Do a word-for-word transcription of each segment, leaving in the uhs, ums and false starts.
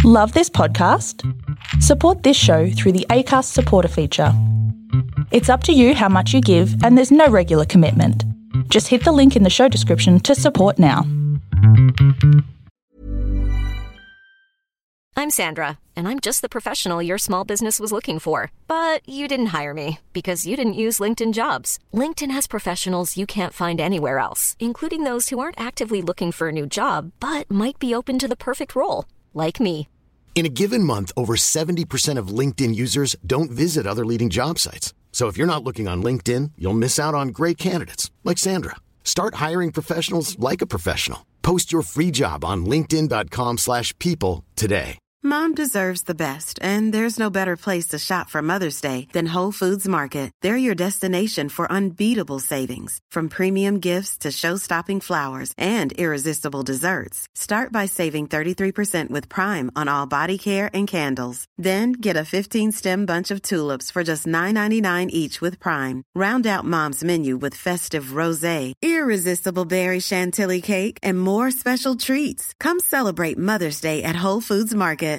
Love this podcast? Support this show through the Acast supporter feature. It's up to you how much you give, and there's no regular commitment. Just hit the link in the show description to support now. I'm Sandra, and I'm just the professional your small business was looking for. But you didn't hire me because you didn't use LinkedIn Jobs. LinkedIn has professionals you can't find anywhere else, including those who aren't actively looking for a new job, but might be open to the perfect role, like me. In a given month, over seventy percent of LinkedIn users don't visit other leading job sites. So if you're not looking on LinkedIn, you'll miss out on great candidates like Sandra. Start hiring professionals like a professional. Post your free job on linkedin dot com slash people today. Mom deserves the best, and there's no better place to shop for Mother's Day than Whole Foods Market. They're your destination for unbeatable savings, from premium gifts to show-stopping flowers and irresistible desserts. Start by saving thirty-three percent with Prime on all body care and candles. Then get a fifteen-stem bunch of tulips for just nine ninety-nine each with Prime. Round out Mom's menu with festive rosé, irresistible berry chantilly cake, and more special treats. Come celebrate Mother's Day at Whole Foods Market.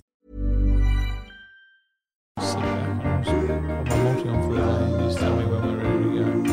Sit back. Put my multi on for you. Just tell me when we're ready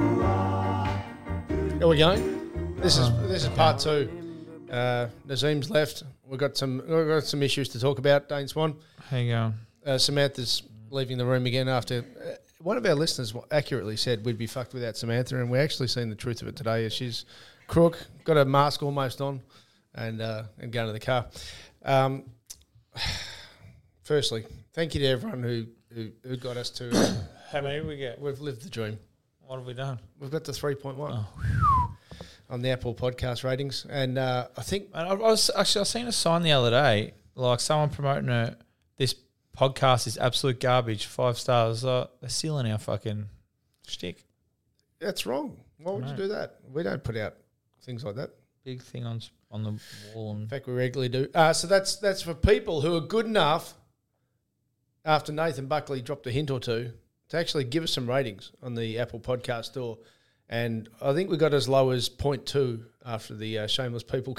to go. Are we going? This is this is part two. Uh, Nazim's left. We've got some we've got some issues to talk about. Dane Swan. How you going? Uh, Samantha's leaving the room again after uh, one of our listeners accurately said we'd be fucked without Samantha, and we're actually seeing the truth of it today. She's crook, got a mask almost on, and uh, and going to the car. Um, firstly, thank you to everyone who, who, who got us to. Uh, How many did we get? We've lived the dream. What have we done? We've got to three point one Oh. on the Apple podcast ratings, and uh, I think And I, I was actually I seen a sign the other day, like someone promoting a, this podcast is absolute garbage, five stars. Uh, they're stealing our fucking shtick. that's wrong. Why would No. you do that? We don't put out things like that. Big thing on s- on the wall. In And fact, we regularly do. Uh, so that's that's for people who are good enough, after Nathan Buckley dropped a hint or two, to actually give us some ratings on the Apple Podcast Store. And I think we got as low as zero point two after the uh, Shameless People.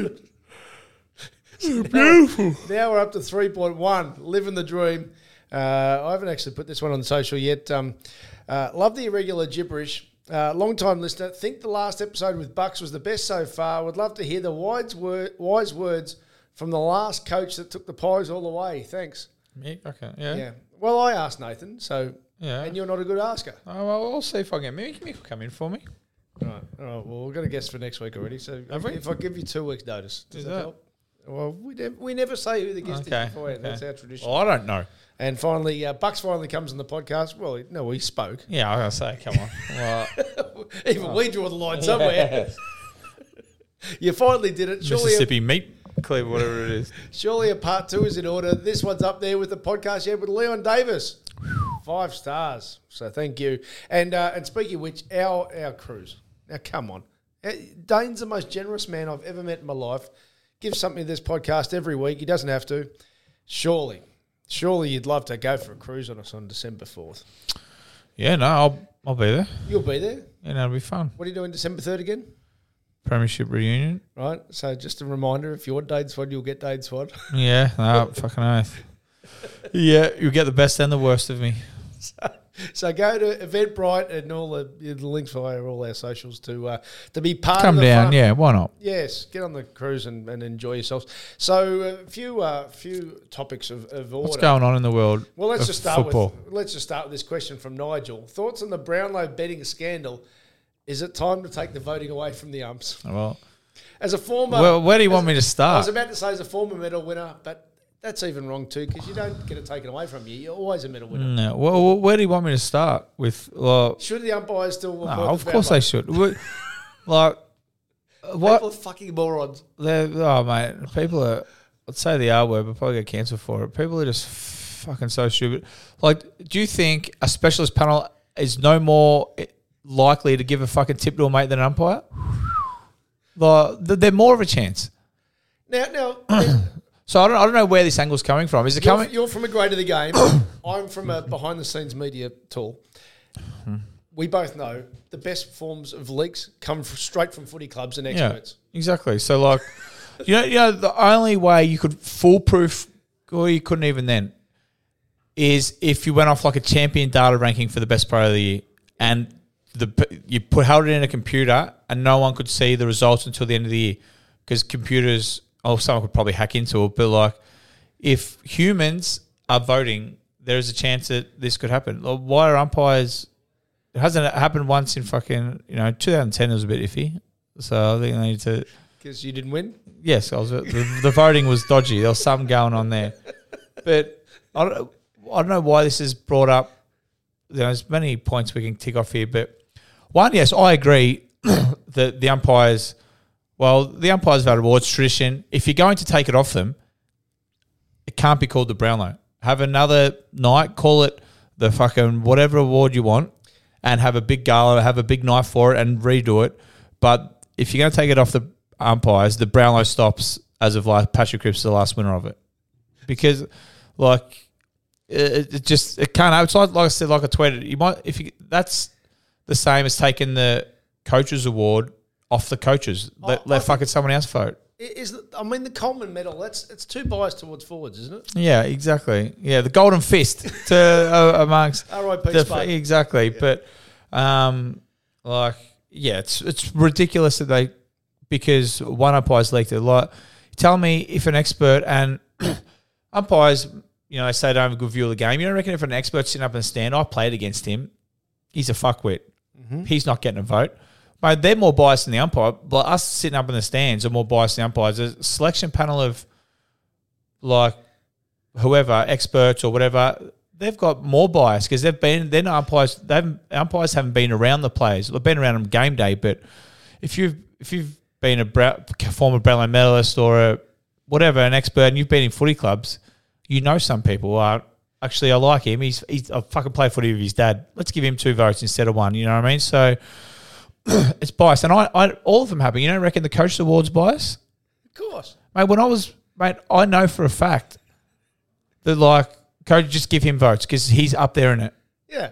So beautiful. Now, now we're up to three point one, living the dream. Uh, I haven't actually put this one on social yet. Um, uh, love the irregular gibberish. Uh, long-time listener, think the last episode with Bucks was the best so far. Would love to hear the wise, word, wise words from the last coach that took the Pies all the way. Thanks. me, okay, yeah, Yeah. Well, I asked Nathan, so yeah. and you're not a good asker. Oh, well, we'll see if I can. Maybe Mick will come in for me. All right. All right. Well, we've got a guest for next week already. So Have we? if I give you two weeks' notice, does Is that, that- help? Well, we never, we never say who the guest Okay, is beforehand. okay. That's our tradition. Well, I don't know. And finally, uh, Bucks finally comes on the podcast. Well, no, he spoke. Yeah, I was gonna say, come on. Well, Even we draw the line somewhere. You finally did it. Surely a, Mississippi meat cleaver, whatever it is. surely a part two is in order. This one's up there with the podcast yet with Leon Davis. Five stars. So thank you. And uh, and speaking of which, our our cruise. Now, come on. Uh, Dane's the most generous man I've ever met in my life. Gives something to this podcast every week. He doesn't have to. Surely, surely you'd love to go for a cruise on us on December fourth. Yeah, no, I'll I'll be there. You'll be there. Yeah, that'll be fun. What are you doing December third again? Premiership reunion. Right. So just a reminder, if you want Dane Swad, you'll get Dane Swad. Yeah, no, fucking oath. Yeah, you get the best and the worst of me. So, so go to Eventbrite and all the, the links via all our socials to uh, to be part Come of the down, fun. yeah, why not? Yes, get on the cruise and, and enjoy yourselves. So a few uh, few topics of, of order. What's going on in the world? Well, let's of just start football? with let's just start with this question from Nigel. Thoughts on the Brownlow betting scandal? Is it time to take the voting away from the umps? Well, As a former, well, where do you as want a- me to I start? was about to say as a former medal winner, but that's even wrong too because you don't get it taken away from you. You're always a medal winner. No. Well, where do you want me to start with? Well, Should the umpires still? no, work of the course Brownlow? they should. We- like, People what? are fucking morons. They're, oh, mate, people are. I'd say the R word, but probably get cancelled for it. People are just fucking so stupid. Like, do you think a specialist panel is no more likely to give a fucking tip to a mate than an umpire? Like, they're more of a chance. Now, now, So I don't, I don't know where this angle's coming from. Is it you're, coming? you're from a grade of the game. I'm from a behind-the-scenes media tool. We both know the best forms of leaks come f- straight from footy clubs and Yeah, experts. exactly. So like, you know, you know, the only way you could foolproof or you couldn't even then, is if you went off like a champion data ranking for the best player of the year and the you put held it in a computer and no one could see the results until the end of the year because computers, oh, someone could probably hack into it, but like if humans are voting, there is a chance that this could happen. Why are umpires? It hasn't happened once in fucking, you know, twenty ten was a bit iffy. So I think they need to. Because you didn't win? Yes, I was, the, the voting was dodgy. There was something going on there. But I don't, I don't know why this is brought up. There's many points we can tick off here. But one, yes, I agree that the umpires, well, the umpires vote awards tradition. If you're going to take it off them, it can't be called the Brownlow. Have another night, call it the fucking whatever award you want, and have a big gala, have a big night for it and redo it. But if you're going to take it off the umpires, the Brownlow stops as of like Patrick Cripps, the last winner of it, because like it, it just it can't. It's like like I said, like I tweeted. You might if you that's the same as taking the coaches award off the coaches. Let, I, let I fucking someone else vote. Is I mean the Coleman medal? That's it's too biased towards forwards, isn't it? Yeah, exactly. Yeah, the golden fist to uh, amongst R I P the, Spade. exactly. Yeah. But um, like yeah, it's it's ridiculous that they. Because one umpire's leaked it. Like, tell me if an expert and umpires, you know, they say they don't have a good view of the game. You don't reckon if an expert's sitting up in the stand, I played against him, he's a fuckwit. Mm-hmm. He's not getting a vote. Mate, they're more biased than the umpire. But us sitting up in the stands are more biased than the umpires. There's a selection panel of, like, whoever, experts or whatever, they've got more bias because they've been, they're not umpires, they've, umpires haven't been around the players. They've been around them game day, but if you've, if you've, been a Bra- former Brownlow medalist or a whatever, an expert, and you've been in footy clubs, you know some people are, actually, I like him. He's, he's I fucking play footy with his dad. Let's give him two votes instead of one. You know what I mean? So it's biased. And I, I, all of them happen. You don't reckon the Coach Awards bias? Of course. Mate, when I was, mate, I know for a fact that, like, Coach, just give him votes because he's up there in it. Yeah.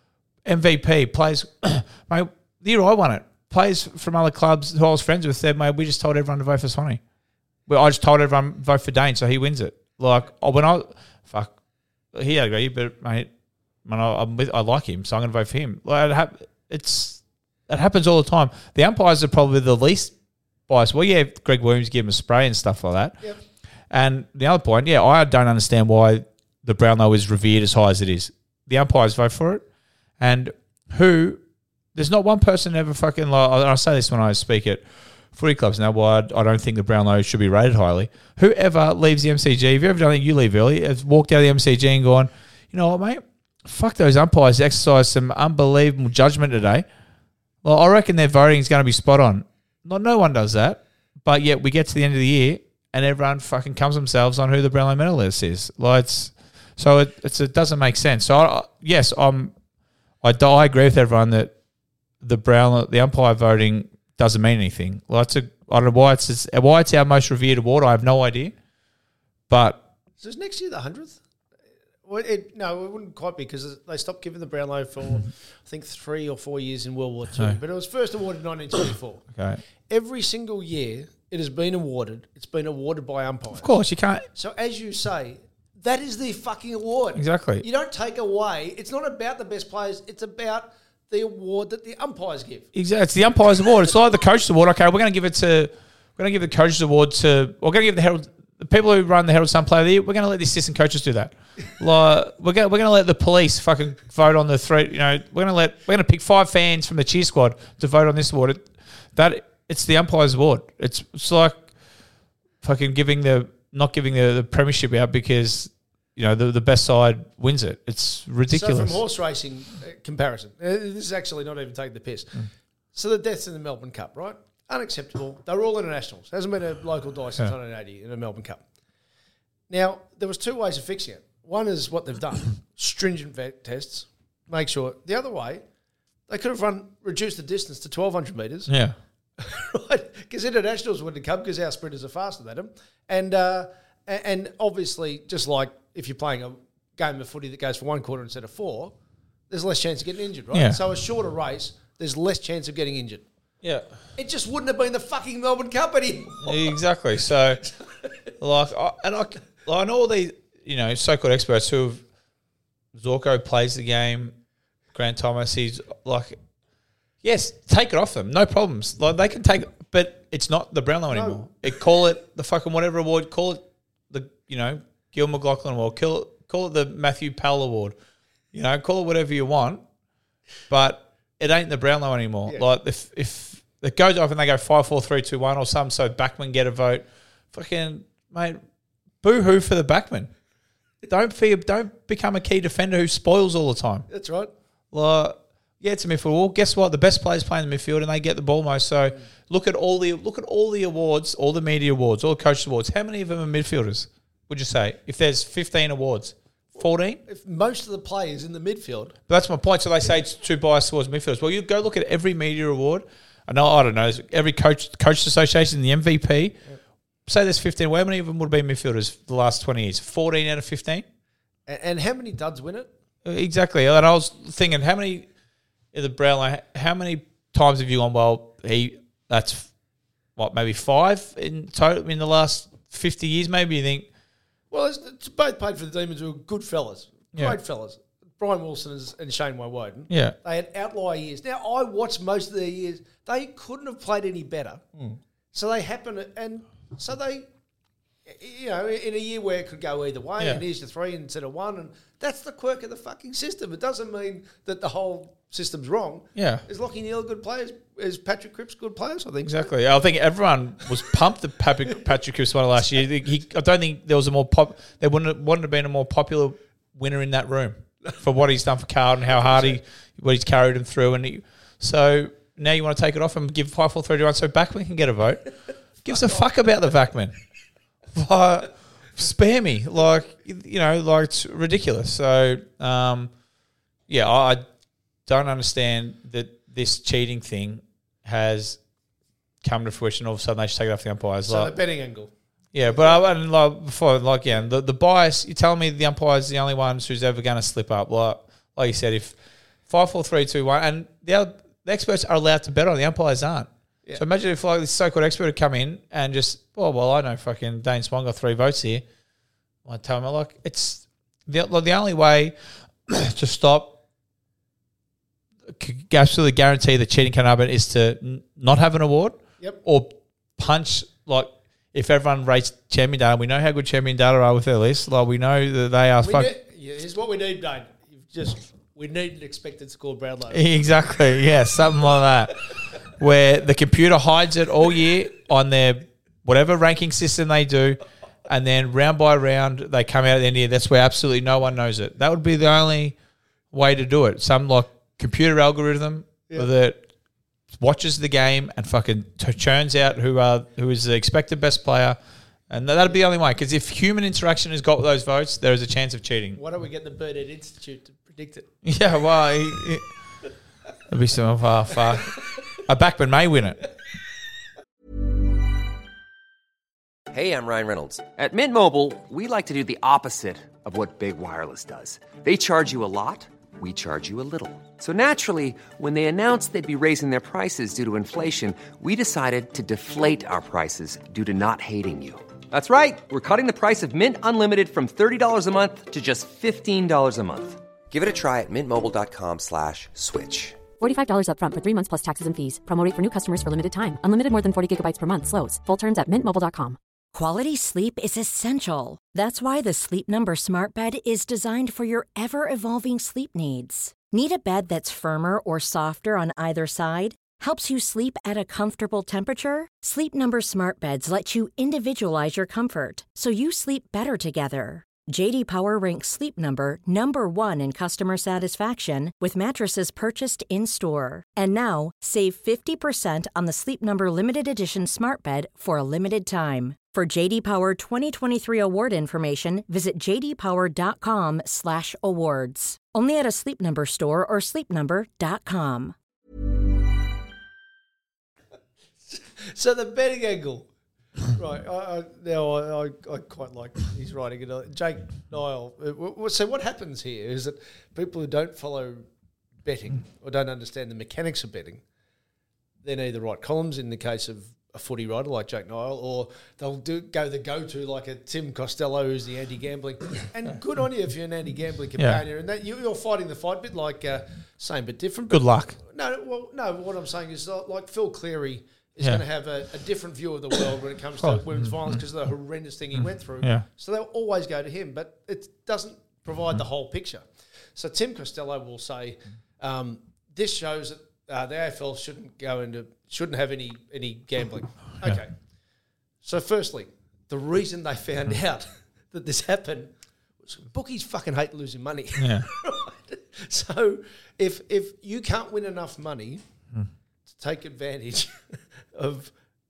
M V P, plays, mate, the year I won it. Players from other clubs who I was friends with said, mate, we just told everyone to vote for Sonny. Well, I just told everyone vote for Dane, so he wins it. Like, oh, when I, fuck, he had a great year, but, mate, man, I, I'm with, I like him, so I'm going to vote for him. Like, it, ha- it's, it happens all the time. The umpires are probably the least biased. Well, yeah, Greg Williams gave him a spray and stuff like that. Yep. And the other point, yeah, I don't understand why the Brownlow is revered as high as it is. The umpires vote for it, and who... There's not one person ever fucking like. I say this when I speak at footy clubs now. Why I don't think the Brownlow should be rated highly. Whoever leaves the M C G, if you ever done it, you leave early. Has walked out of the M C G and gone, you know what, mate? Fuck those umpires. Exercise some unbelievable judgment today. Well, I reckon their voting is going to be spot on. Not no one does that, but yet we get to the end of the year and everyone fucking comes themselves on who the Brownlow medalist is. Like it's so it it's, it doesn't make sense. So I, yes, I'm. I, I agree with everyone that. The Brown, the umpire voting doesn't mean anything. Well, it's a, I don't know why it's why it's our most revered award. I have no idea. But so is next year the hundredth? Well, it, no, it wouldn't quite be because they stopped giving the Brownlow for I think three or four years in World War Two. No. But it was first awarded in nineteen twenty-four. Okay. Every single year it has been awarded. It's been awarded by umpires. Of course, you can't. So as you say, that is the fucking award. Exactly. You don't take away. It's not about the best players. It's about the award that the umpires give. Exactly. It's the umpires award. It's like the coach's award. Okay, we're going to give it to, we're going to give the coach's award to, we're going to give the Herald, the people who run the Herald Sun Player of the Year, we're going to let the assistant coaches do that. Like, we're going, we're going to let the police fucking vote on the three, you know, we're going to let, we're going to pick five fans from the cheer squad to vote on this award. It, that, it's the umpires award. It's, it's like fucking giving the, not giving the, the premiership out because, you know, the, the best side wins it. It's ridiculous. So from horse racing uh, comparison, uh, this is actually not even taking the piss. Mm. So the deaths in the Melbourne Cup, right? Unacceptable. They were all internationals. Hasn't been a local die since yeah. nineteen eighty in a Melbourne Cup. Now, there was two ways of fixing it. One is what they've done, stringent vet tests, make sure. The other way, they could have run reduced the distance to twelve hundred metres. Yeah. Right? Because internationals wouldn't come because our sprinters are faster than them. And, uh, and obviously, just like if you're playing a game of footy that goes for one quarter instead of four, there's less chance of getting injured, right? Yeah. So a shorter race, there's less chance of getting injured. Yeah. It just wouldn't have been the fucking Melbourne Cup anymore. Exactly. So, like, I, and I, I know all these, you know, so-called experts who have, Zorko plays the game, Grant Thomas, he's like, yes, take it off them, no problems. Like they can take, but it's not the Brownlow No. anymore. It call it the fucking whatever award, call it the you know Gil McLaughlin award, call it call it the Matthew Powell award, you know, call it whatever you want, but it ain't the Brownlow anymore. Yeah. Like if if it goes off and they go five, four, three, two, one, or something, so backmen get a vote, fucking mate, boo hoo for the backman. Don't be, don't become a key defender who spoils all the time. That's right. Like, yeah, it's a midfield. Well, guess what? The best players play in the midfield, and they get the ball most. So look at all the look at all the awards, all the media awards, all the coaches awards. How many of them are midfielders? Would you say if there's fifteen awards, fourteen? If most of the players in the midfield. But that's my point. So they say it's too biased towards midfielders. Well, you go look at every media award. I know. I don't know. Every coach coaches association, the M V P. Yeah. Say there's fifteen. How many of them would have been midfielders the last twenty years? fourteen out of fifteen. And, and how many duds win it? Exactly. And I was thinking, how many in the Brownlow? How many times have you gone? Well, he that's what maybe five in total in the last fifty years. Maybe you think. Well, it's, it's both played for the Demons, who are good fellas, Yeah. great fellas. Brian Wilson is, and Shane Woden. Yeah. They had outlier years. Now, I watched most of their years. They couldn't have played any better. Mm. So they happen, and so they, you know, in a year where it could go either way, Yeah. and here's your three instead of one, and that's the quirk of the fucking system. It doesn't mean that the whole system's wrong. Yeah. Is Lachie Neale good players? Is Patrick Cripps good players? I think so. Exactly. I think everyone was pumped that Patrick, Patrick Cripps won last year. He, I don't think there was a more pop. There wouldn't have, wouldn't have been a more popular winner in that room for what he's done for Carlton, how hard he, what he's carried him through, and he, so now you want to take it off and give five, four, three, two, one, so Backman can get a vote. Gives a fuck about the Backman. Like, spare me, like you know, like it's ridiculous. So, um, yeah, I, I don't understand that this cheating thing has come to fruition. All of a sudden, they should take it off the umpires. So like, the betting angle. yeah, but I and like before, like yeah, the the bias. You're telling me the umpires the only ones who's ever going to slip up. Like like you said, if five, four, three, two, one, and the other, the experts are allowed to bet on, the umpires aren't. Yeah. So imagine if like this so-called expert had come in and just, oh well, I know fucking Dane Swan got three votes here. I tell him like it's the like, the only way to stop, absolutely guarantee that cheating can happen is to n- not have an award. Yep. Or punch like. If everyone rates Champion Data, we know how good Champion Data are with their list. Like we know that they are. We Fuck- need, yeah, here's what we need, Dane. You've just we need an expected score Brownlow. Exactly. Yeah, something like that. Where the computer hides it all year on their whatever ranking system they do, and then round by round they come out at the end of the year. That's where absolutely no one knows it. That would be the only way to do it. Some like computer algorithm Yeah. that watches the game and fucking t- churns out who are who is the expected best player, and that'd be the only way. Because if human interaction has got those votes, there is a chance of cheating. Why don't we get the Birdhead Institute to predict it? Yeah, well, he, he, it'd be some far, far. A backman may win it. Hey, I'm Ryan Reynolds. At Mint Mobile, we like to do the opposite of what Big Wireless does. They charge you a lot, we charge you a little. So naturally, when they announced they'd be raising their prices due to inflation, we decided to deflate our prices due to not hating you. That's right. We're cutting the price of Mint Unlimited from thirty dollars a month to just fifteen dollars a month. Give it a try at mintmobile.com slash switch. forty-five dollars up front for three months plus taxes and fees. Promo rate for new customers for limited time. Unlimited more than forty gigabytes per month. Slows full terms at mint mobile dot com. Quality sleep is essential. That's why the Sleep Number Smart Bed is designed for your ever-evolving sleep needs. Need a bed that's firmer or softer on either side? Helps you sleep at a comfortable temperature? Sleep Number Smart Beds let you individualize your comfort, so you sleep better together. J D Power ranks Sleep Number number one in customer satisfaction with mattresses purchased in-store. And now, save fifty percent on the Sleep Number Limited Edition Smart Bed for a limited time. For J D Power twenty twenty-three award information, visit jdpower.com slash awards. Only at a Sleep Number store or sleep number dot com. So the betting angle. Right. I, I, now, I, I, I quite like he's writing it. Jake Niall. Uh, w- w- So what happens here is that people who don't follow betting or don't understand the mechanics of betting, then either write columns in the case of a footy writer like Jake Nile, or they'll do go the go-to like a Tim Costello who's the anti-gambling. And good on you if you're an anti-gambling companion. Yeah. And that you, you're fighting the fight, a bit like uh, same but different. But good luck. No, well, no. What I'm saying is like Phil Cleary is yeah. going to have a, a different view of the world when it comes to women's mm. violence because of the horrendous thing he mm. went through. Yeah. So they'll always go to him, but it doesn't provide mm. the whole picture. So Tim Costello will say, um, "This shows that uh, the A F L shouldn't go into." Shouldn't have any any gambling. Okay. Yeah. So firstly, the reason they found out that this happened was bookies fucking hate losing money. Yeah. Right? So if if you can't win enough money mm. to take advantage of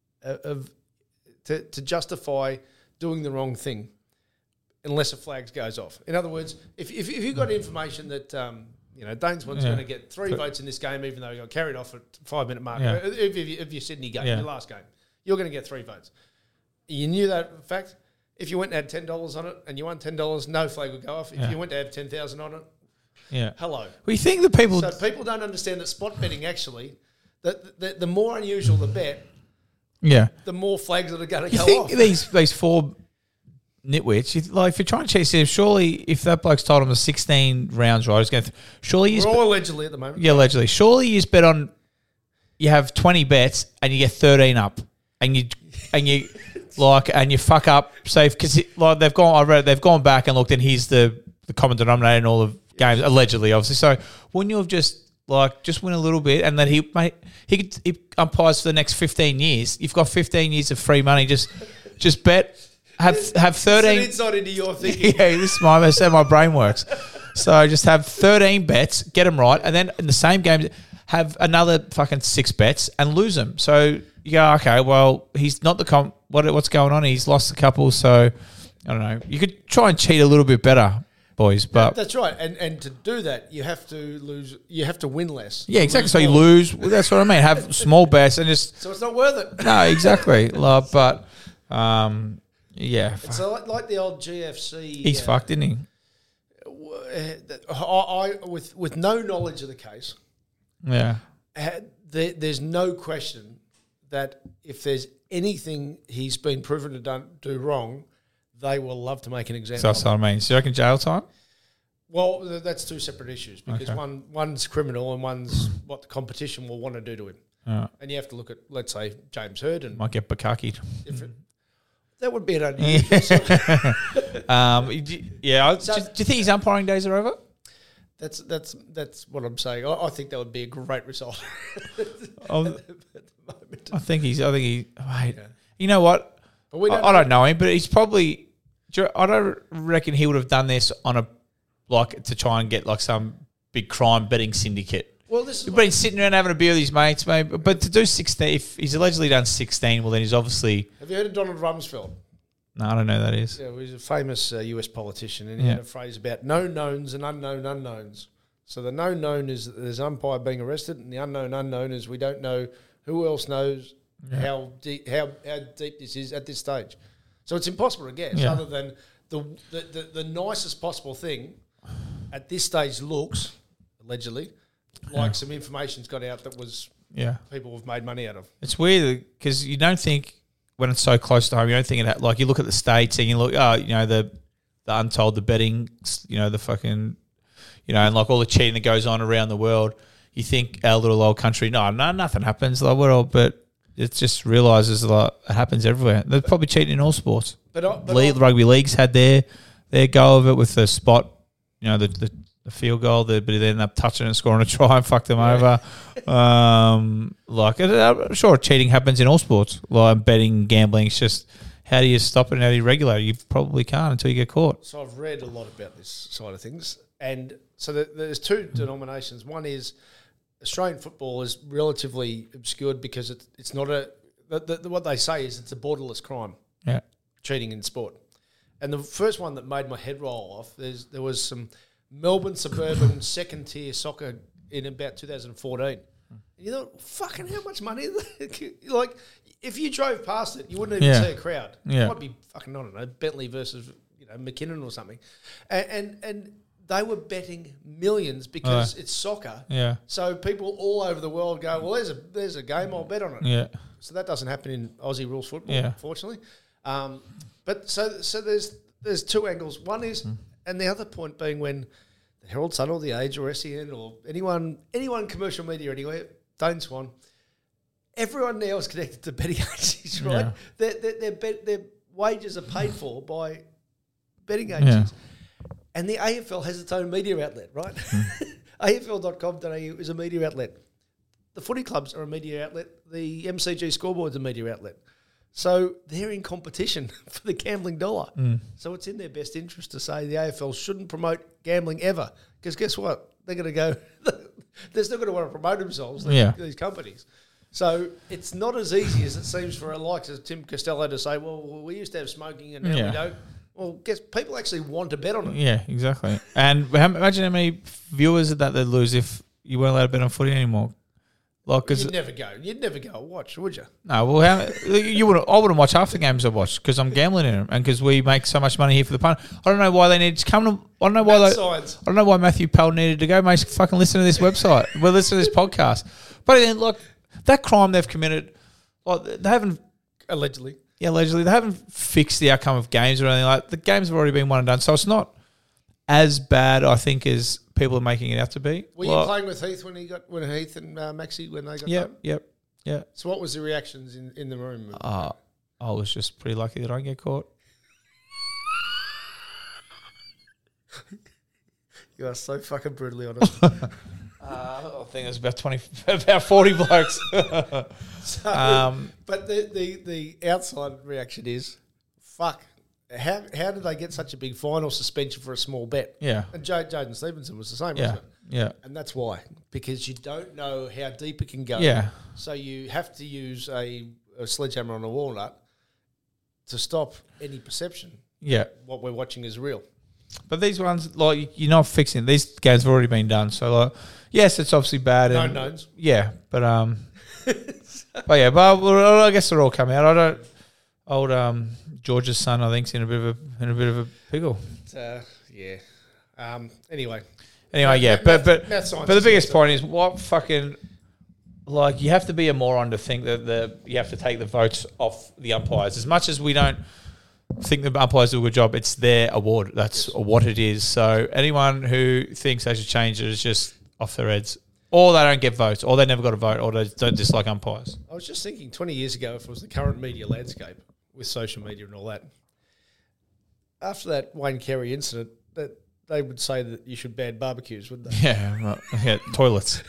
of to, to justify doing the wrong thing, unless a flag goes off. In other words, if if, if you've got information that um, you know, Dainsman's yeah. going to get three votes in this game, even though he got carried off at five-minute mark. Yeah. If, if, if your Sydney game, yeah. your last game, you're going to get three votes. You knew that fact. If you went and had ten dollars on it and you won ten dollars, no flag would go off. If yeah. you went to have ten thousand dollars on it, yeah, hello. We think that people... So people don't understand that spot betting actually, that the, the more unusual the bet, yeah, the more flags that are going to you go think off. These, these four... nitwits, you, like if you're trying to chase him, surely if that bloke's told him the sixteen rounds right, he's going to. Surely we're all allegedly at the moment. Yeah, allegedly. Surely you bet on. You have twenty bets and you get thirteen up, and you and you like and you fuck up. Say because like they've gone, I read they've gone back and looked, and here's the the common denominator in all the games allegedly, obviously. So wouldn't you have just like just win a little bit, and then he mate he could he umpires for the next fifteen years. You've got fifteen years of free money. Just just bet. Have have thirteen. It's an insight into your thinking. Yeah, this is my that's how my brain works. So just have thirteen bets, get them right, and then in the same game have another fucking six bets and lose them. So you go, okay, well he's not the comp. What what's going on? He's lost a couple, so I don't know. You could try and cheat a little bit better, boys. But that's right, and and to do that, you have to lose. You have to win less. Yeah, exactly. So you lose. Well, that's what I mean. Have small bets and just. So it's not worth it. No, exactly. Like, but. Um, Yeah, it's like, like the old G F C. He's uh, fucked, isn't he? I, I with with no knowledge of the case. Yeah, had, there, there's no question that if there's anything he's been proven to done, do wrong, they will love to make an example. So that's what I mean. So you reckon jail time? Well, that's two separate issues because okay. one one's criminal and one's what the competition will want to do to him. Yeah. And you have to look at, let's say, James Hird and might get bukakied. Different. That would be an unusual. um, yeah. So, do, do you think his umpiring days are over? That's that's that's what I'm saying. I, I think that would be a great result. um, at the moment. I think he's. I think he. Wait, yeah. You know what? But we don't I, I don't know him, but he's probably. I don't reckon he would have done this on a like to try and get like some big crime betting syndicate. Well, this is He's been sitting around having a beer with his mates, maybe. But to do sixteen, if he's allegedly done sixteen, well, then he's obviously. Have you heard of Donald Rumsfeld? No, I don't know who that is. Yeah, well, he's a famous uh, U S politician, and he yeah. had a phrase about known knowns and unknown unknowns. So the known known is that there's an umpire being arrested, and the unknown unknown is we don't know who else knows yeah. how deep how how deep this is at this stage. So it's impossible to guess, yeah. other than the the, the the nicest possible thing at this stage looks allegedly. Like yeah. some information's got out that was yeah people have made money out of. It's weird because you don't think when it's so close to home, you don't think it like you look at the states and you look, oh, you know the the untold, the betting, you know the fucking, you know, and like all the cheating that goes on around the world. You think our little old country, no, no, nothing happens. Like we're all, but it just realizes like it happens everywhere. They're probably cheating in all sports. But, but League, rugby leagues had their their go of it with the spot, you know the. the The field goal, but they ended up touching and scoring a try and fucked them yeah. over. Um, like, I'm sure cheating happens in all sports, like betting, gambling. It's just how do you stop it and how do you regulate it? You probably can't until you get caught. So I've read a lot about this side of things. And so the, there's two denominations. One is Australian football is relatively obscured because it, it's not a the, the, what they say is it's a borderless crime, yeah, cheating in sport. And the first one that made my head roll off, there's, there was some Melbourne suburban second tier soccer in about two thousand fourteen. And you thought, fucking how much money? Like, if you drove past it, you wouldn't even yeah. see a crowd. Yeah. It might be fucking, I don't know, Bentley versus, you know, McKinnon or something. And, and and they were betting millions because it's soccer. Yeah. So people all over the world go, well, there's a there's a game, I'll bet on it. Yeah. So that doesn't happen in Aussie rules football, Yeah. unfortunately. Um, but so so there's there's two angles. One is, Mm. and the other point being when the Herald Sun or the Age or S E N or anyone anyone commercial media anywhere, Dane Swan, everyone now is connected to betting agencies, right? Yeah. Their, their, their, bet, their wages are paid for by betting agencies. And the A F L has its own media outlet, right? A F L dot com dot A U is a media outlet. The footy clubs are a media outlet. The M C G scoreboard's a media outlet. So they're in competition for the gambling dollar. Mm. So it's in their best interest to say the A F L shouldn't promote gambling ever. Because guess what? They're going to go, they're still going to want to promote themselves, these, Yeah. these companies. So it's not as easy as it seems for a likes of Tim Costello to say, well, we used to have smoking and now Yeah. we don't. Well, guess people actually want to bet on it. Yeah, exactly. And how, imagine how many viewers that they'd lose if you weren't allowed to bet on footy anymore. Like, cause You'd never go. You'd never go watch, would you? no, well, how, you would. I wouldn't watch half the games I watch because I'm gambling in them, and because we make so much money here for the pun. I don't know why they need to come to. I don't know why Math they. science. I don't know why Matthew Pell needed to go. Mate, fucking listen to this website. Well, listen to this podcast. But then, like that crime they've committed, like they haven't. Allegedly. Yeah, allegedly they haven't fixed the outcome of games or anything like. The games have already been won and done, so it's not as bad, I think, as people are making it out to be. Were Like, you playing with Heath when he got when Heath and uh, Maxie when they got Yep, done? yep, yeah. So what was the reactions in, in the room? Uh, I was just pretty lucky that I didn't get caught. You are so fucking brutally honest. Uh, I think it was about twenty, about forty blokes. So, Um, but the, the, the outside reaction is, fuck, how how did they get such a big fine or suspension for a small bet? Yeah. And J- Jaden Stevenson was the same, Yeah, wasn't it? yeah, And that's why, because you don't know how deep it can go. Yeah. So you have to use a, a sledgehammer on a walnut to stop any perception. yeah. What we're watching is real. But these ones, like, you're not fixing. These games have already been done. So, like, yes, it's obviously bad. No and, knowns. Yeah, but um, but yeah, but well, I guess they'll all come out. I don't. Old um, George's son, I think's in a bit of a in a bit of a pickle. Uh, yeah. Um, anyway. Anyway, yeah, Math- but but math science but the is biggest also- point is what fucking like you have to be a moron to think that the you have to take the votes off the umpires. As much as we don't think the umpires do a good job, it's their award. That's what it is. So anyone who thinks they should change it is just off their heads, or they don't get votes, or they never got a vote, or they don't dislike umpires. I was just thinking twenty years ago, if it was the current media landscape with social media and all that, after that Wayne Carey incident, that they would say that you should ban barbecues, wouldn't they? Yeah, right. Yeah, toilets.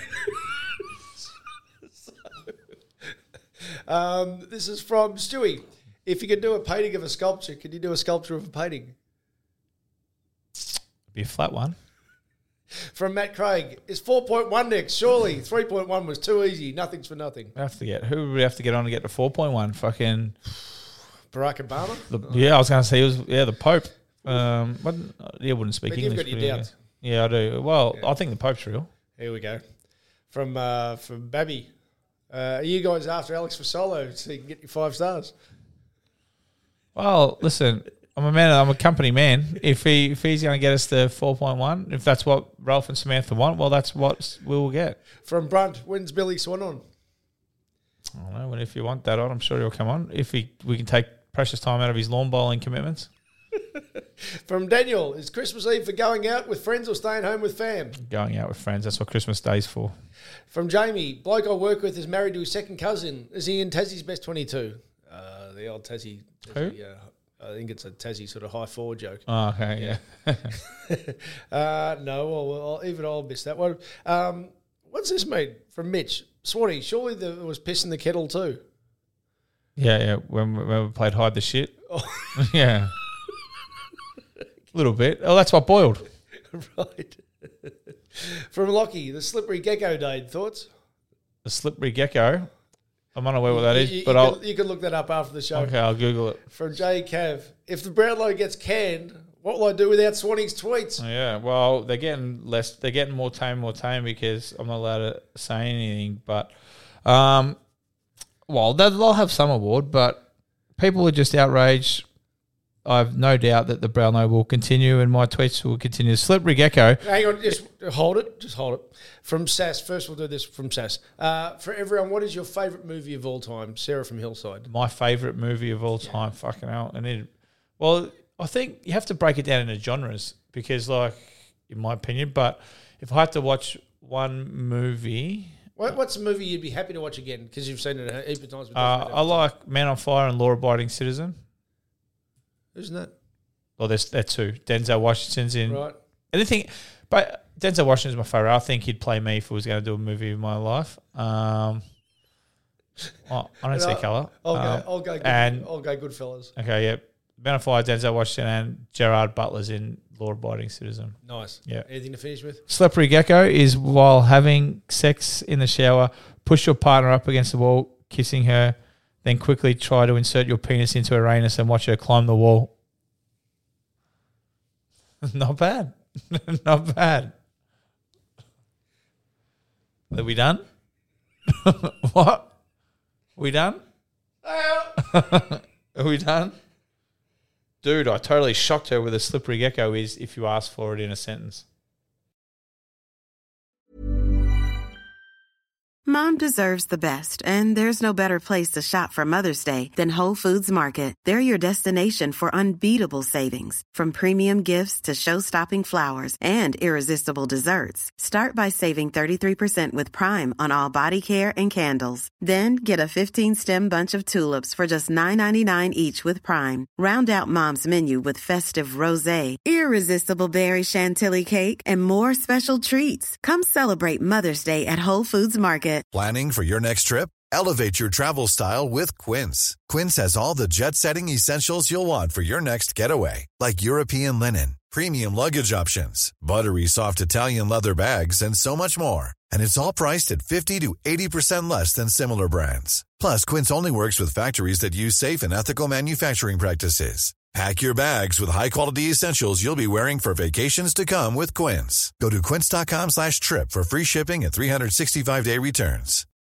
Um, this is from Stewie. If you can do a painting of a sculpture, can you do a sculpture of a painting? Be a flat one. From Matt Craig, is four point one next? Surely three point one was too easy. Nothing's for nothing. We have to get who would we have to get on to get to four point one? Fucking Barack Obama? the, yeah, I was going to say he was yeah the Pope. Um, but he wouldn't speak But you've English. got your but yeah. doubts. Yeah, I do. Well, I think the Pope's real. Here we go. From uh, from Babby. Uh, are you guys after Alex Fasolo so you can get your five stars? Well, listen, I'm a man. I'm a company man. If he if he's going to get us to four point one, if that's what Ralph and Samantha want, well, that's what we will get. From Brunt, when's Billy Swan on? I don't know. And if you want that on, I'm sure he'll come on. If he we can take precious time out of his lawn bowling commitments. From Daniel, is Christmas Eve for going out with friends or staying home with fam? Going out with friends. That's what Christmas Day's for. From Jamie, bloke I work with is married to his second cousin. Is he in Tassie's best twenty-two? Uh, the old Tassie. Tassie Who? uh, I think it's a Tassie sort of high four joke. Oh, okay, yeah. uh, no, well, well, even I'll miss that one. Um, what's this mean? From Mitch. Swanee, surely there was piss in the kettle too. Yeah, yeah. When, when we played hide the shit. Yeah. A little bit. Oh, that's what boiled. Right. From Lockie, the slippery gecko Dade, thoughts? The slippery gecko. I'm unaware what that is, you, you but can, I'll. you can look that up after the show. Okay, I'll Google it. From J Cav, if the Brownlow gets canned, what will I do without Swanee's tweets? Yeah, well, they're getting less. They're getting more tame, more tame because I'm not allowed to say anything. But, um, well, they'll they'll have some award, but people are just outraged I have no doubt that the Brownlow will continue and my tweets will continue. Slippery Gecko. Hang on, just hold it. Just hold it. From Sass, first we'll do this from Sass. Uh, for everyone, what is your favourite movie of all time? Sarah from Hillside. My favourite movie of all time. Yeah. Fucking hell. I need. Well, I think you have to break it down into genres because, like, in my opinion, but if I had to watch one movie. What, what's a movie you'd be happy to watch again because you've seen it a heap of times? But uh, I like Man on Fire and Law Abiding Citizen. Isn't that? Well, there's that too. Denzel Washington's in. Right. Anything, but Denzel Washington's my favourite. I think he'd play me if I was going to do a movie of my life. Um, well, I don't see colour. I'll um, go. I'll go. Good, and I'll go. Goodfellas. Okay, yeah. Man on Fire, Denzel Washington, and Gerard Butler's in Law Abiding Citizen. Nice. Yeah. Anything to finish with? Slippery Gecko is while having sex in the shower, push your partner up against the wall, kissing her. Then quickly try to insert your penis into her anus and watch her climb the wall. Not bad. Not bad. Are we done? What? We done? Are we done? Dude, I totally shocked her with a Slippery Gecko is if you ask for it in a sentence. Mom deserves the best, and there's no better place to shop for Mother's Day than Whole Foods Market. They're your destination for unbeatable savings, from premium gifts to show-stopping flowers and irresistible desserts. Start by saving thirty-three percent with Prime on all body care and candles. Then get a fifteen-stem bunch of tulips for just nine ninety-nine each with Prime. Round out Mom's menu with festive rosé, irresistible berry chantilly cake, and more special treats. Come celebrate Mother's Day at Whole Foods Market. Planning for your next trip? Elevate your travel style with Quince. Quince has all the jet-setting essentials you'll want for your next getaway, like European linen, premium luggage options, buttery soft Italian leather bags, and so much more. And it's all priced at fifty to eighty percent less than similar brands. Plus, Quince only works with factories that use safe and ethical manufacturing practices. Pack your bags with high-quality essentials you'll be wearing for vacations to come with Quince. Go to quince.com slash trip for free shipping and three sixty-five day returns.